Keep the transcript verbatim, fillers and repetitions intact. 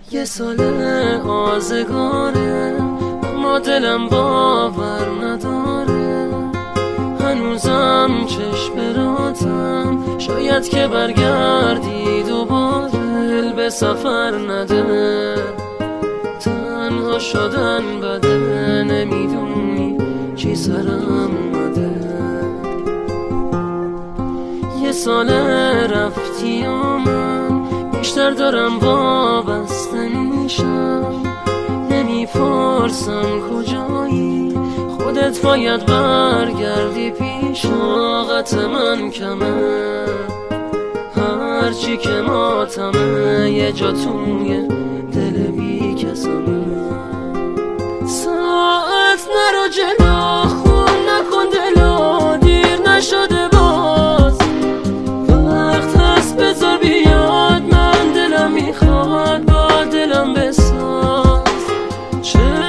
یه سال آزگاره اما دلم باور نداره، هنوزم چشم راتم شاید که برگردی دوباره. دل به سفر نده، تنها شدن بده، نمیدونی چی سرم اومده. یه سال رفتی و من بیشتر دارم وابسته میشم، نمیپرسم کجایی، خودت باید برگردی پیش. طاقت من کمه، هرچی که ماتمه، یه جا توی دل بی کسمه. ساعت نرو جلو، خون نکن دلو، دیر نشده باز، وقت هست بذار بیاد، من دلم میخواد با دلم بساز. چه